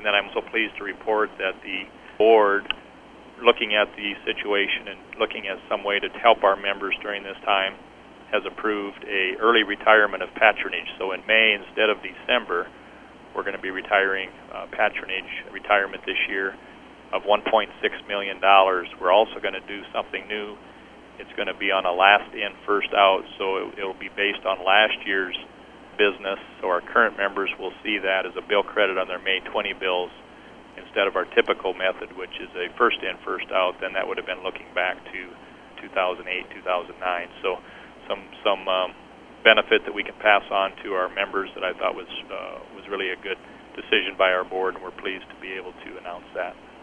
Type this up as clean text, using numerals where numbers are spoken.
And then I'm so pleased to report that the board, looking at the situation and looking at some way to help our members during this time, has approved a early retirement of patronage. So in May instead of December, we're going to be retiring patronage retirement this year of $1.6 million. We're also going to do something new. It's going to be on a last in, first out, so it'll be based on last year's business. So our current members will see that as a bill credit on their May 20 bills instead of our typical method, which is a first in, first out. Then that would have been looking back to 2008, 2009. So some benefit that we can pass on to our members that I thought was really a good decision by our board, and we're pleased to be able to announce that.